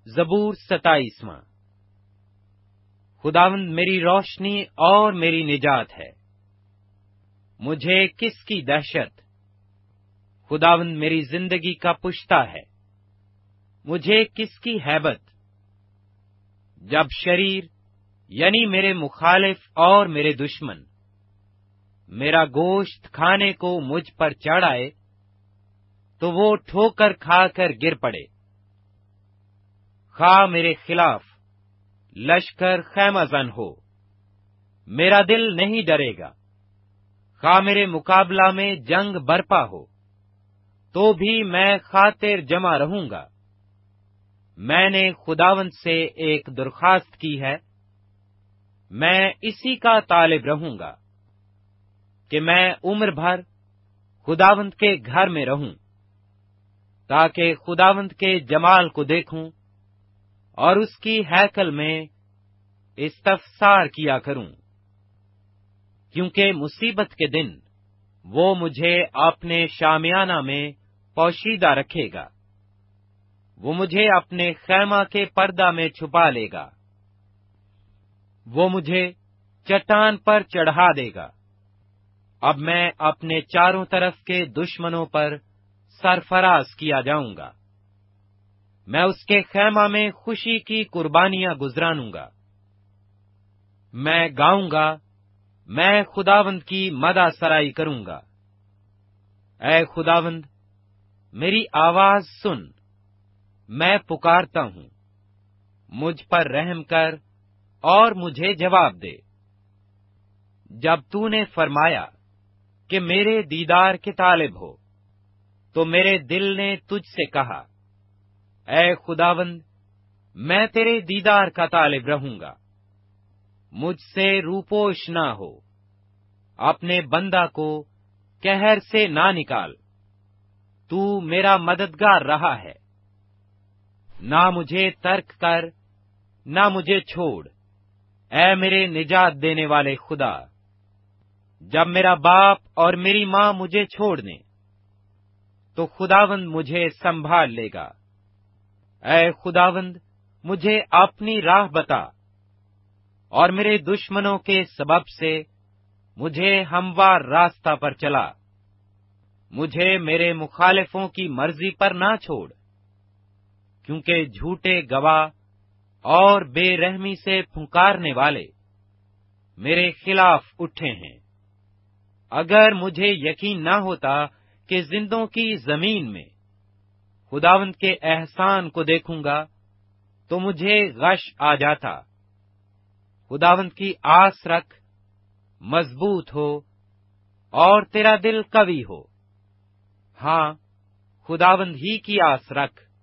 زبور 27۔ خداوند میری روشنی اور میری نجات ہے، مجھے کس کی دہشت؟ خداوند میری زندگی کا پشتا ہے، مجھے کس کی ہیبت؟ جب شریر یعنی میرے مخالف اور میرے دشمن میرا گوشت کھانے کو مجھ پر چڑھ آئے تو وہ ٹھوکر کھا کر گر پڑے۔ خواہ میرے خلاف لشکر خیمہ زن ہو، میرا دل نہیں ڈرے گا۔ خواہ میرے مقابلہ میں جنگ برپا ہو تو بھی میں خاطر جمع رہوں گا۔ میں نے خداوند سے ایک درخواست کی ہے، میں اسی کا طالب رہوں گا کہ میں عمر بھر خداوند کے گھر میں رہوں، تاکہ خداوند کے جمال کو دیکھوں اور اس کی ہیکل میں استفسار کیا کروں، کیونکہ مصیبت کے دن وہ مجھے اپنے شامیانہ میں پوشیدہ رکھے گا، وہ مجھے اپنے خیمہ کے پردہ میں چھپا لے گا، وہ مجھے چٹان پر چڑھا دے گا۔ اب میں اپنے چاروں طرف کے دشمنوں پر سرفراز کیا جاؤں گا، میں اس کے خیمہ میں خوشی کی قربانیاں گزرانوں گا۔ میں گاؤں گا، میں خداوند کی مدح سرائی کروں گا۔ اے خداوند، میری آواز سن، میں پکارتا ہوں، مجھ پر رحم کر اور مجھے جواب دے۔ جب تو نے فرمایا کہ میرے دیدار کے طالب ہو، تو میرے دل نے تجھ سے کہا، اے خداوند، میں تیرے دیدار کا طالب رہوں گا۔ مجھ سے روپوش نہ ہو، اپنے بندہ کو قہر سے نہ نکال۔ تو میرا مددگار رہا ہے، نہ مجھے ترک کر، نہ مجھے چھوڑ، اے میرے نجات دینے والے خدا۔ جب میرا باپ اور میری ماں مجھے چھوڑ دیں تو خداوند مجھے سنبھال لے گا۔ اے خداوند، مجھے اپنی راہ بتا، اور میرے دشمنوں کے سبب سے مجھے ہموار راستہ پر چلا۔ مجھے میرے مخالفوں کی مرضی پر نہ چھوڑ، کیونکہ جھوٹے گواہ اور بے رحمی سے پھنکارنے والے میرے خلاف اٹھے ہیں۔ اگر مجھے یقین نہ ہوتا کہ زندوں کی زمین میں خداوند کے احسان کو دیکھوں گا تو مجھے غش آ جاتا۔ خداوند کی آس رکھ، مضبوط ہو اور تیرا دل قوی ہو۔ ہاں، خداوند ہی کی آس رکھ،